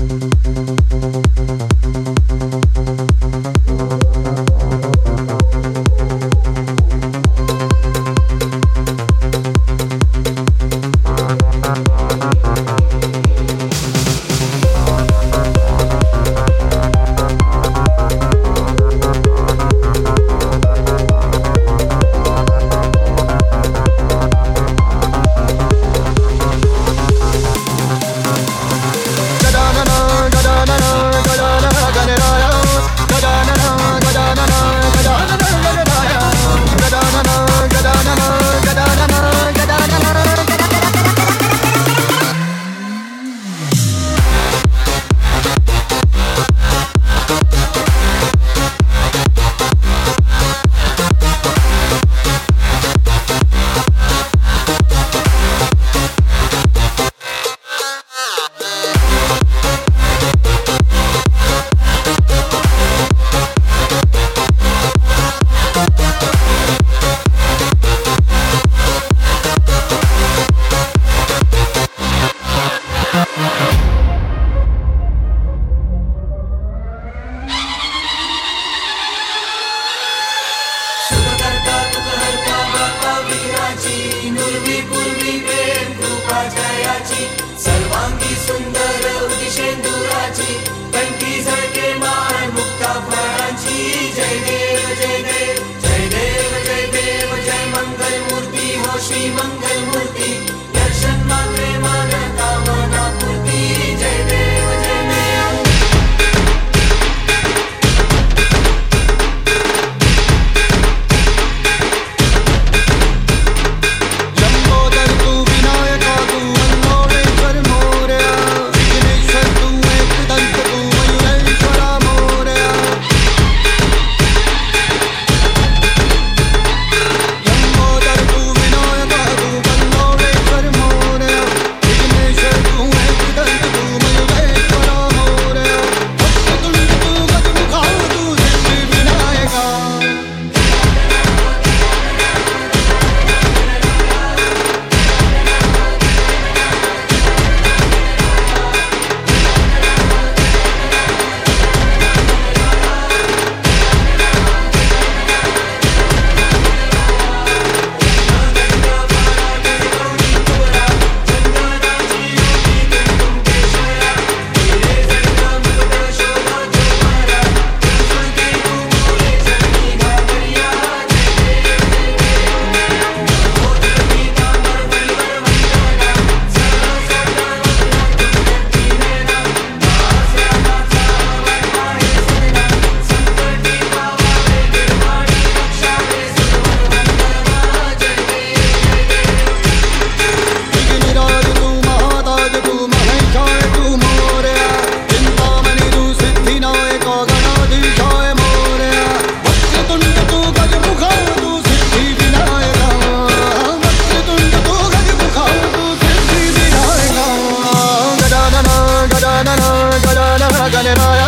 सर्वांगी सुंदर उदिशेंदुराची कंठी झळके माळ मुक्ता फळांची जय देव जय देव जय देव जय देव जय मंगल मूर्ती हो श्री मंगल मूर्ती दर्शन मात्रे मान कामना पूर्ती जय देव जय देव लंबोदर तू विनायका तू मंगोळेश्वर मोरया विघ्नेश्वर तू एकदंत तू मयूरेश्वरा मोरया लंबोदर तू विनायका तू मंगोळेश्वर मोरया विघ्नेश्वर तू एकदंत तू मयूरेश्वरा मोरया वक्रतुंड तू गजमुखा तू सिद्धी विनायका विघ्नराज तू महाताज तू महेशाय तू मोरया चिंतामणि तू सिद्धिनायका गणाधीशाय मोरया वक्रतुंड तू गजमुखा तू सिद्धि विनायका वक्रतुंड तू गजमुखा तू सिद्धि विनायका गजानन गजानन गजानन गणराया